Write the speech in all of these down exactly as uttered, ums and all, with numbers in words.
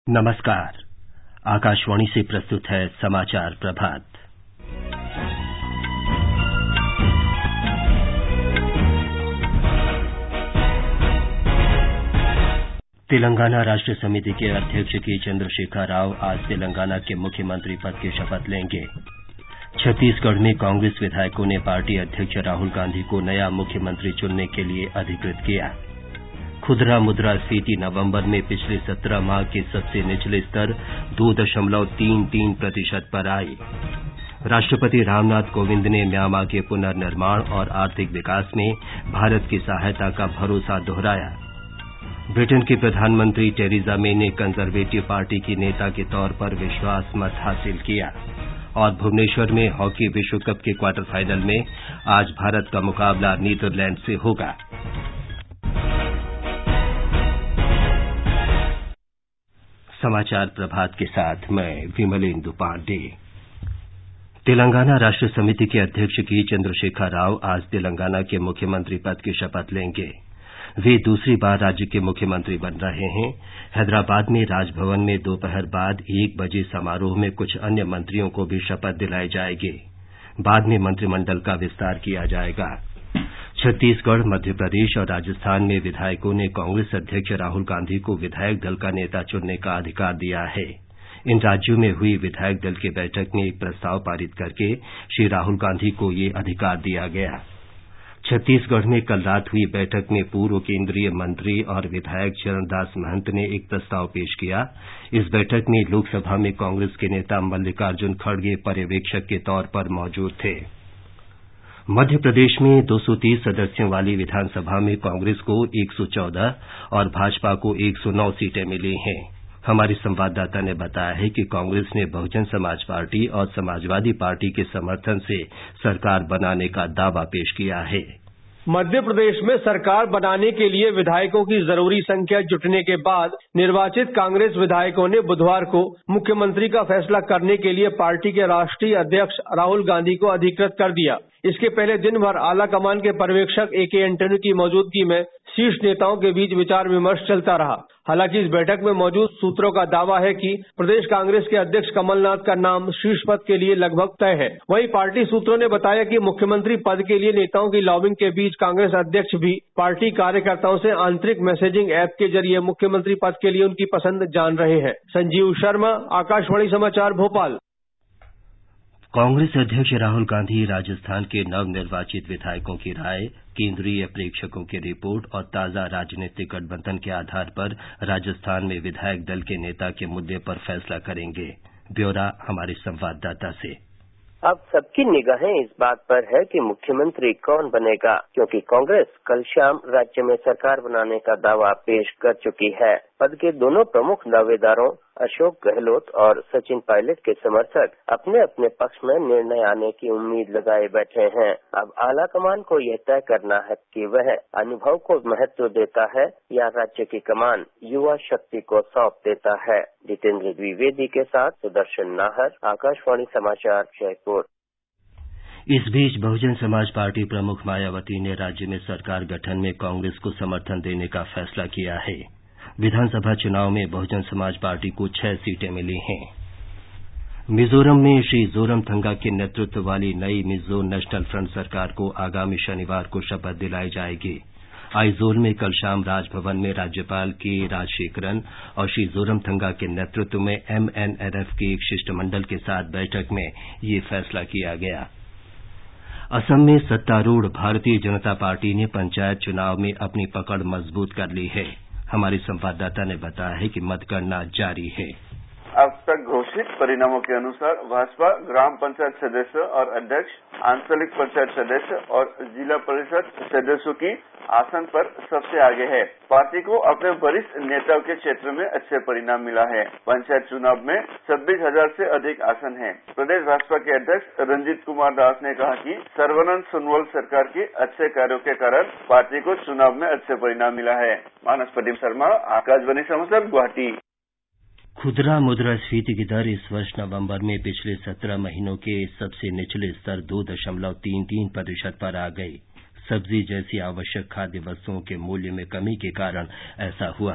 नमस्कार। आकाशवाणी से प्रस्तुत है समाचार प्रभात। तेलंगाना राष्ट्र समिति के अध्यक्ष के चंद्रशेखर राव आज तेलंगाना के मुख्यमंत्री पद की शपथ लेंगे। छत्तीसगढ़ में कांग्रेस विधायकों ने पार्टी अध्यक्ष राहुल गांधी को नया मुख्यमंत्री चुनने के लिए अधिकृत किया। खुदरा मुद्रास्फीति नवंबर में पिछले सत्रह माह के सबसे निचले स्तर दो दशमलव तीन तीन प्रतिशत पर आई। राष्ट्रपति रामनाथ कोविंद ने म्यांमार के पुनर्निर्माण और आर्थिक विकास में भारत की सहायता का भरोसा दोहराया। ब्रिटेन की प्रधानमंत्री टेरेसा मे ने कंजर्वेटिव पार्टी की नेता के तौर पर विश्वास मत हासिल किया। और भुवनेश्वर में हॉकी विश्व कप के क्वार्टर फाइनल में आज भारत का मुकाबला नीदरलैंड से होगा। समाचार प्रभात के साथ मैं विमलेंदु पांडे। तेलंगाना राष्ट्र समिति के अध्यक्ष की चंद्रशेखर राव आज तेलंगाना के मुख्यमंत्री पद की शपथ लेंगे। वे दूसरी बार राज्य के मुख्यमंत्री बन रहे हैं। हैदराबाद में राजभवन में दोपहर बाद एक बजे समारोह में कुछ अन्य मंत्रियों को भी शपथ दिलाई जाएगी। बाद में मंत्रिमंडल का विस्तार किया जाएगा। छत्तीसगढ़, मध्य प्रदेश और राजस्थान में विधायकों ने कांग्रेस अध्यक्ष राहुल गांधी को विधायक दल का नेता चुनने का अधिकार दिया है। इन राज्यों में हुई विधायक दल की बैठक में एक प्रस्ताव पारित करके श्री राहुल गांधी को ये अधिकार दिया गया। छत्तीसगढ़ में कल रात हुई बैठक में पूर्व केंद्रीय मंत्री और विधायक चरणदास महंत ने एक प्रस्ताव पेश किया। इस बैठक में लोकसभा में कांग्रेस के नेता मल्लिकार्जुन खड़गे पर्यवेक्षक के तौर पर मौजूद थे। मध्य प्रदेश में दो सौ तीस सदस्यों वाली विधानसभा में कांग्रेस को एक सौ चौदह और भाजपा को एक सौ नौ सीटें मिली हैं। हमारे संवाददाता ने बताया है कि कांग्रेस ने बहुजन समाज पार्टी और समाजवादी पार्टी के समर्थन से सरकार बनाने का दावा पेश किया है। मध्य प्रदेश में सरकार बनाने के लिए विधायकों की जरूरी संख्या जुटने के बाद निर्वाचित कांग्रेस विधायकों ने बुधवार को मुख्यमंत्री का फैसला करने के लिए पार्टी के राष्ट्रीय अध्यक्ष राहुल गांधी को अधिकृत कर दिया। इसके पहले दिन भर आला कमान के पर्यवेक्षक ए के एंटनी की मौजूदगी में शीर्ष नेताओं के बीच विचार विमर्श चलता रहा। हालांकि इस बैठक में मौजूद सूत्रों का दावा है कि प्रदेश कांग्रेस के अध्यक्ष कमलनाथ का नाम शीर्ष पद के लिए लगभग तय है। वहीं पार्टी सूत्रों ने बताया कि मुख्यमंत्री पद के लिए नेताओं की लॉबिंग के बीच कांग्रेस अध्यक्ष भी पार्टी कार्यकर्ताओं से आंतरिक मैसेजिंग ऐप के जरिए मुख्यमंत्री पद के लिए उनकी पसंद जान रहे हैं। संजीव शर्मा, आकाशवाणी समाचार, भोपाल। कांग्रेस अध्यक्ष राहुल गांधी राजस्थान के नवनिर्वाचित विधायकों की राय, केंद्रीय प्रेक्षकों की रिपोर्ट और ताजा राजनीतिक गठबंधन के आधार पर राजस्थान में विधायक दल के नेता के मुद्दे पर फैसला करेंगे। ब्यौरा हमारे संवाददाता से। अब सबकी निगाहें इस बात पर है कि मुख्यमंत्री कौन बनेगा, क्योंकि कांग्रेस कल शाम राज्य में सरकार बनाने का दावा पेश कर चुकी है। पद के दोनों प्रमुख दावेदारों अशोक गहलोत और सचिन पायलट के समर्थक अपने अपने पक्ष में निर्णय आने की उम्मीद लगाए बैठे हैं। अब आला कमान को यह तय करना है कि वह अनुभव को महत्व देता है या राज्य की कमान युवा शक्ति को सौंप देता है। जितेंद्र द्विवेदी के साथ सुदर्शन नाहर, आकाशवाणी समाचार, जयपुर। इस बीच बहुजन समाज पार्टी प्रमुख मायावती ने राज्य में सरकार गठन में कांग्रेस को समर्थन देने का फैसला किया है। विधानसभा चुनाव में बहुजन समाज पार्टी को छह सीटें मिली हैं। मिजोरम में श्री जोरमथंगा के नेतृत्व वाली नई मिजो नेशनल फ्रंट सरकार को आगामी शनिवार को शपथ दिलाई जाएगी। आइजोल में कल शाम राजभवन में राज्यपाल के राजशेखरन और श्री जोरमथंगा के नेतृत्व में एम एन एन एफ के एक शिष्टमंडल के साथ बैठक में ये फैसला किया गया। असम में सत्तारूढ़ भारतीय जनता पार्टी ने पंचायत चुनाव में अपनी पकड़ मजबूत कर ली है। हमारे संवाददाता ने बताया है कि मतगणना जारी है। अब तक घोषित परिणामों के अनुसार भाजपा ग्राम पंचायत सदस्य और अध्यक्ष, आंचलिक पंचायत सदस्य और जिला परिषद सदस्यों की आसन पर सबसे आगे है। पार्टी को अपने वरिष्ठ नेताओं के क्षेत्र में अच्छे परिणाम मिला है। पंचायत चुनाव में छब्बीस हजार से अधिक आसन हैं। प्रदेश भाजपा के अध्यक्ष रंजीत कुमार दास ने कहा कि सर्बानंद सोनोवाल सरकार के अच्छे कार्यों के कारण पार्टी को चुनाव में अच्छे परिणाम मिला है। मानस प्रदीप शर्मा, आकाशवाणी समाचार, गुवाहाटी। खुदरा मुद्रास्फीति की दर इस वर्ष नवंबर में पिछले सत्रह महीनों के सबसे निचले स्तर दो दशमलव तीन तीन प्रतिशत पर आ गई। सब्जी जैसी आवश्यक खाद्य वस्तुओं के मूल्य में कमी के कारण ऐसा हुआ।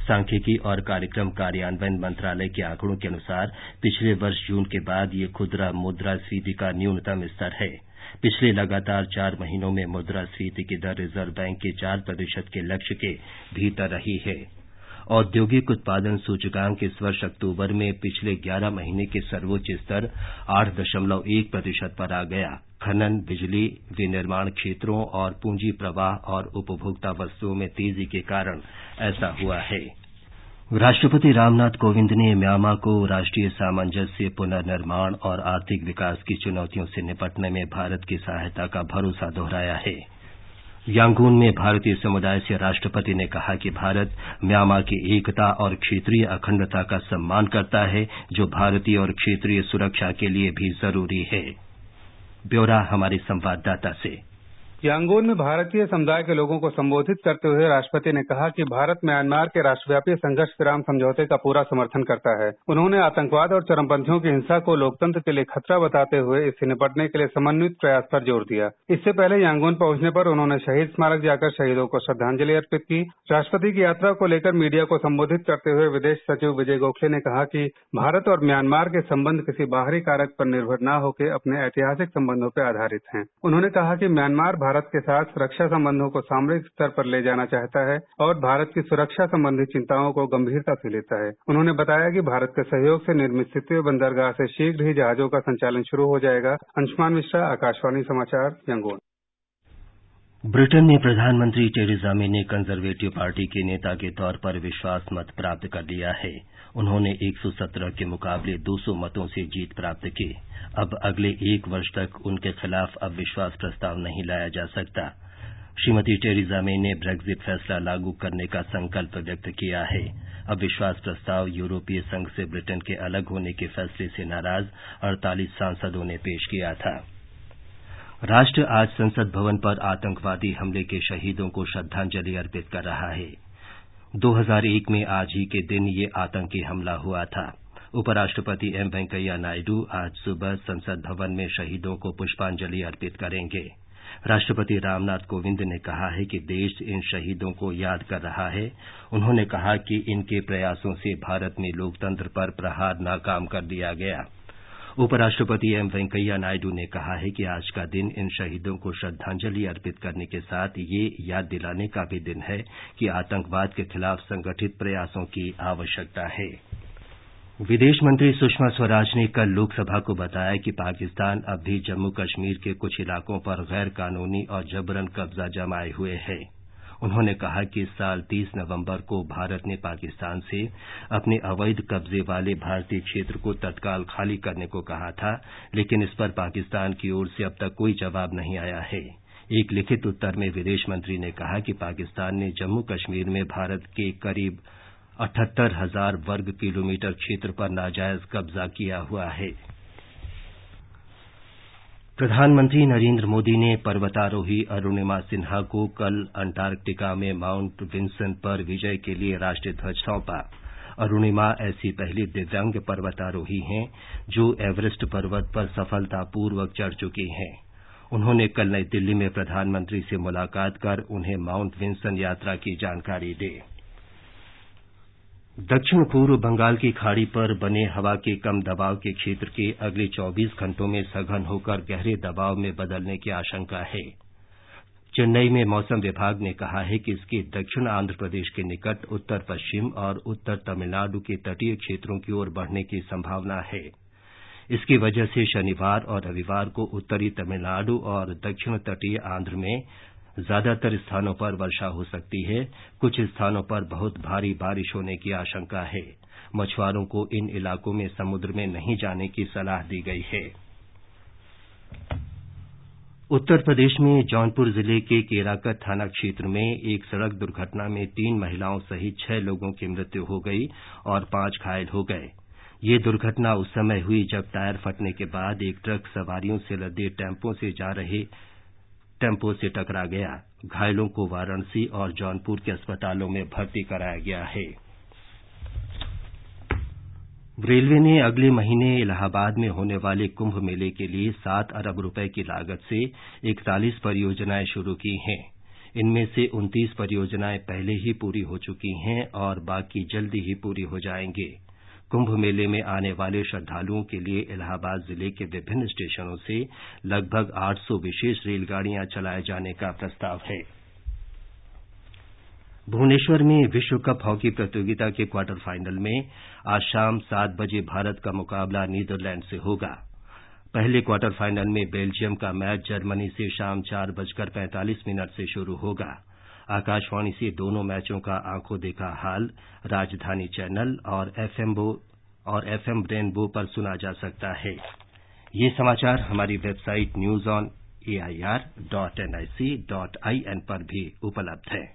सांख्यिकी और कार्यक्रम कार्यान्वयन मंत्रालय के आंकड़ों के अनुसार पिछले वर्ष जून के बाद ये खुदरा मुद्रास्फीति का न्यूनतम स्तर है। पिछले लगातार चार महीनों में मुद्रास्फीति की दर रिजर्व बैंक के चार प्रतिशत के लक्ष्य के भीतर रही है। औद्योगिक उत्पादन सूचकांक इस वर्ष अक्टूबर में पिछले ग्यारह महीने के सर्वोच्च स्तर आठ दशमलव एक प्रतिशत पर आ गया। खनन, बिजली, विनिर्माण क्षेत्रों और पूंजी प्रवाह और उपभोक्ता वस्तुओं में तेजी के कारण ऐसा हुआ है। राष्ट्रपति रामनाथ कोविंद ने म्यांमा को राष्ट्रीय सामंजस्य, पुनर्निर्माण और आर्थिक विकास की चुनौतियों से निपटने में भारत की सहायता का भरोसा दोहराया है। यांगून में भारतीय समुदाय से राष्ट्रपति ने कहा कि भारत म्यांमा की एकता और क्षेत्रीय अखंडता का सम्मान करता है, जो भारतीय और क्षेत्रीय सुरक्षा के लिए भी जरूरी है। ब्यौरा हमारे संवाददाता से। यांगून में भारतीय समुदाय के लोगों को संबोधित करते हुए राष्ट्रपति ने कहा कि भारत म्यांमार के राष्ट्रव्यापी संघर्ष विराम समझौते का पूरा समर्थन करता है। उन्होंने आतंकवाद और चरमपंथियों की हिंसा को लोकतंत्र के लिए खतरा बताते हुए इससे निपटने के लिए समन्वित प्रयास पर जोर दिया। इससे पहले यांगून पहुंचने पर उन्होंने शहीद स्मारक जाकर शहीदों को श्रद्धांजलि अर्पित की। राष्ट्रपति की यात्रा को लेकर मीडिया को संबोधित करते हुए विदेश सचिव विजय गोखले ने कहा कि भारत और म्यांमार के संबंध किसी बाहरी कारक पर निर्भर न होकर अपने ऐतिहासिक संबंधों पर आधारित हैं। उन्होंने कहा कि म्यांमार भारत के साथ सुरक्षा संबंधों को सामरिक स्तर पर ले जाना चाहता है और भारत की सुरक्षा संबंधी चिंताओं को गंभीरता से लेता है। उन्होंने बताया कि भारत के सहयोग से निर्मित सितवे बंदरगाह से शीघ्र ही जहाजों का संचालन शुरू हो जाएगा। अंशुमान मिश्रा, आकाशवाणी समाचार, यांगून। ब्रिटेन में प्रधानमंत्री टेरेसा मे ने कंजर्वेटिव पार्टी के नेता के तौर पर विश्वास मत प्राप्त कर लिया है। उन्होंने एक सौ सत्रह के मुकाबले दो सौ मतों से जीत प्राप्त की। अब अगले एक वर्ष तक उनके खिलाफ अविश्वास प्रस्ताव नहीं लाया जा सकता। श्रीमती टेरेसा मे ने ब्रेक्जिट फैसला लागू करने का संकल्प व्यक्त किया है। अविश्वास प्रस्ताव यूरोपीय संघ से ब्रिटेन के अलग होने के फैसले से नाराज अड़तालीस सांसदों ने पेश किया था। राष्ट्र आज संसद भवन पर आतंकवादी हमले के शहीदों को श्रद्धांजलि अर्पित कर रहा है। दो हज़ार एक में आज ही के दिन ये आतंकी हमला हुआ था। उपराष्ट्रपति एम वेंकैया नायडू आज सुबह संसद भवन में शहीदों को पुष्पांजलि अर्पित करेंगे। राष्ट्रपति रामनाथ कोविंद ने कहा है कि देश इन शहीदों को याद कर रहा है। उन्होंने कहा कि इनके प्रयासों से भारत में लोकतंत्र पर प्रहार नाकाम कर दिया गया। उपराष्ट्रपति एम वेंकैया नायडू ने कहा है कि आज का दिन इन शहीदों को श्रद्धांजलि अर्पित करने के साथ ये याद दिलाने का भी दिन है कि आतंकवाद के खिलाफ संगठित प्रयासों की आवश्यकता है। विदेश मंत्री सुषमा स्वराज ने कल लोकसभा को बताया कि पाकिस्तान अब भी जम्मू कश्मीर के कुछ इलाकों पर गैर कानूनी और जबरन कब्जा जमाए हुए है। उन्होंने कहा कि इस साल तीस नवंबर को भारत ने पाकिस्तान से अपने अवैध कब्जे वाले भारतीय क्षेत्र को तत्काल खाली करने को कहा था, लेकिन इस पर पाकिस्तान की ओर से अब तक कोई जवाब नहीं आया है। एक लिखित उत्तर में विदेश मंत्री ने कहा कि पाकिस्तान ने जम्मू कश्मीर में भारत के करीब अठहत्तर हजार वर्ग किलोमीटर क्षेत्र पर नाजायज कब्जा किया हुआ है। प्रधानमंत्री नरेंद्र मोदी ने पर्वतारोही अरुणिमा सिन्हा को कल अंटार्कटिका में माउंट विंसन पर विजय के लिए राष्ट्रीय ध्वज सौंपा। अरुणिमा ऐसी पहली दिव्यांग पर्वतारोही हैं जो एवरेस्ट पर्वत पर सफलतापूर्वक चढ़ चुकी हैं। उन्होंने कल नई दिल्ली में प्रधानमंत्री से मुलाकात कर उन्हें माउंट विंसन यात्रा की जानकारी दी। दक्षिण पूर्व बंगाल की खाड़ी पर बने हवा के कम दबाव के क्षेत्र के अगले चौबीस घंटों में सघन होकर गहरे दबाव में बदलने की आशंका है। चेन्नई में मौसम विभाग ने कहा है कि इसके दक्षिण आंध्र प्रदेश के निकट उत्तर पश्चिम और उत्तर तमिलनाडु के तटीय क्षेत्रों की ओर बढ़ने की संभावना है। इसकी वजह से शनिवार और रविवार को उत्तरी तमिलनाडु और दक्षिण तटीय आंध्र में ज्यादातर स्थानों पर वर्षा हो सकती है। कुछ स्थानों पर बहुत भारी बारिश होने की आशंका है। मछुआरों को इन इलाकों में समुद्र में नहीं जाने की सलाह दी गई है। उत्तर प्रदेश में जौनपुर जिले के केराकत थाना क्षेत्र में एक सड़क दुर्घटना में तीन महिलाओं सहित छह लोगों की मृत्यु हो गई और पांच घायल हो गए। ये दुर्घटना उस समय हुई जब टायर फटने के बाद एक ट्रक सवारियों से लदे टेम्पो से जा रहे टेम्पो से टकरा गया। घायलों को वाराणसी और जौनपुर के अस्पतालों में भर्ती कराया गया है। रेलवे ने अगले महीने इलाहाबाद में होने वाले कुंभ मेले के लिए सात अरब रुपए की लागत से इकतालीस परियोजनाएं शुरू की हैं। इनमें से उनतीस परियोजनाएं पहले ही पूरी हो चुकी हैं और बाकी जल्दी ही पूरी हो जाएंगी। कुंभ मेले में आने वाले श्रद्धालुओं के लिए इलाहाबाद जिले के विभिन्न स्टेशनों से लगभग आठ सौ विशेष रेलगाड़ियां चलाए जाने का प्रस्ताव है। भुवनेश्वर में विश्व कप हॉकी प्रतियोगिता के क्वार्टर फाइनल में आज शाम सात बजे भारत का मुकाबला नीदरलैंड से होगा। पहले क्वार्टर फाइनल में बेल्जियम का मैच जर्मनी से शाम चार बजकर पैंतालीस मिनट से शुरू होगा। आकाशवाणी से दोनों मैचों का आंखों देखा हाल राजधानी चैनल और एफएम और एफएम रेनबो पर सुना जा सकता है। ये समाचार हमारी website news on AIR dot NIC dot IN पर भी उपलब्ध है।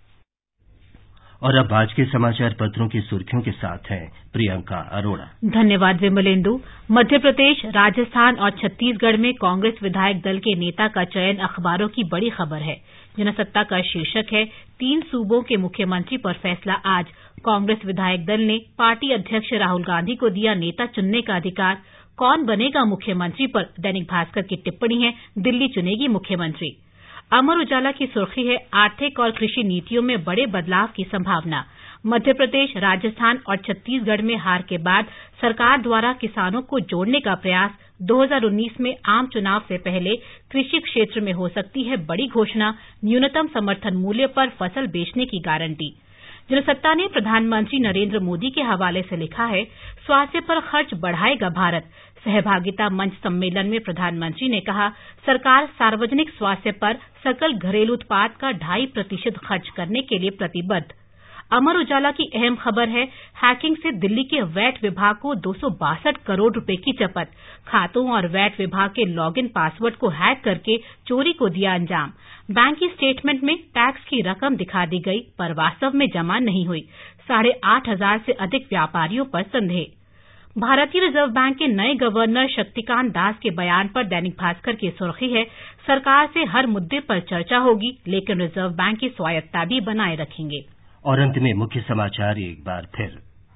और अब आज के समाचार पत्रों की सुर्खियों के साथ हैं प्रियंका अरोड़ा। धन्यवाद विमलेंदु। मध्य प्रदेश, राजस्थान और छत्तीसगढ़ में कांग्रेस विधायक दल के नेता का चयन अखबारों की बड़ी खबर है। जनसत्ता का शीर्षक है तीन सूबों के मुख्यमंत्री पर फैसला आज। कांग्रेस विधायक दल ने पार्टी अध्यक्ष राहुल गांधी को दिया नेता चुनने का अधिकार। कौन बनेगा मुख्यमंत्री पर दैनिक भास्कर की टिप्पणी है, दिल्ली चुनेगी मुख्यमंत्री। अमर उजाला की सुर्खी है आर्थिक और कृषि नीतियों में बड़े बदलाव की संभावना। मध्य प्रदेश, राजस्थान और छत्तीसगढ़ में हार के बाद सरकार द्वारा किसानों को जोड़ने का प्रयास। दो हज़ार उन्नीस में आम चुनाव से पहले कृषि क्षेत्र में हो सकती है बड़ी घोषणा। न्यूनतम समर्थन मूल्य पर फसल बेचने की गारंटी। जनसत्ता ने प्रधानमंत्री नरेंद्र मोदी के हवाले से लिखा है स्वास्थ्य पर खर्च बढ़ाएगा भारत। सहभागिता मंच सम्मेलन में प्रधानमंत्री ने कहा सरकार सार्वजनिक स्वास्थ्य पर सकल घरेलू उत्पाद का ढाई प्रतिशत खर्च करने के लिए प्रतिबद्ध। अमर उजाला की अहम खबर है हैकिंग से दिल्ली के वैट विभाग को दो सौ बासठ करोड़ रुपए की चपत। खातों और वैट विभाग के लॉगिन पासवर्ड को हैक करके चोरी को दिया अंजाम। बैंक की स्टेटमेंट में टैक्स की रकम दिखा दी गई पर वास्तव में जमा नहीं हुई। साढ़े आठ हजार से अधिक व्यापारियों पर संदेह। भारतीय रिजर्व बैंक के नए गवर्नर शक्तिकांत दास के बयान पर दैनिक भास्कर की सुर्खी है सरकार से हर मुद्दे पर चर्चा होगी लेकिन रिजर्व बैंक की स्वायत्ता भी बनाए रखेंगे। और अंत में मुख्य समाचार एक बार फिर।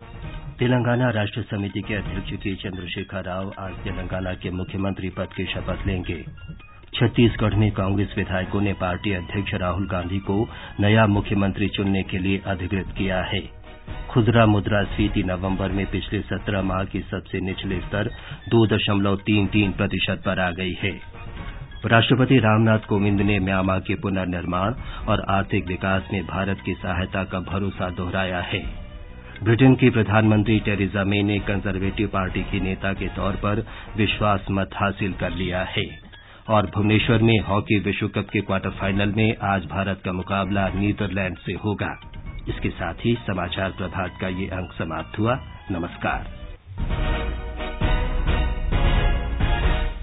तेलंगाना राष्ट्र समिति के अध्यक्ष के चंद्रशेखर राव आज तेलंगाना के मुख्यमंत्री पद की शपथ लेंगे। छत्तीसगढ़ में कांग्रेस विधायकों ने पार्टी अध्यक्ष राहुल गांधी को नया मुख्यमंत्री चुनने के लिए अधिकृत किया है। खुदरा मुद्रास्फीति नवंबर में पिछले सत्रह माह की सबसे निचले स्तर दो दशमलव तीन तीन प्रतिशत पर आ गई है। राष्ट्रपति रामनाथ कोविंद ने म्यांमार के पुनर्निर्माण और आर्थिक विकास में भारत की सहायता का भरोसा दोहराया है। ब्रिटेन की प्रधानमंत्री टेरेसा मे ने कंजर्वेटिव पार्टी की नेता के तौर पर विश्वास मत हासिल कर लिया है। और भुवनेश्वर में हॉकी विश्व कप के क्वार्टर फाइनल में आज भारत का मुकाबला नीदरलैंड से होगा। इसके साथ ही समाचार प्रभात का ये अंक समाप्त हुआ। नमस्कार।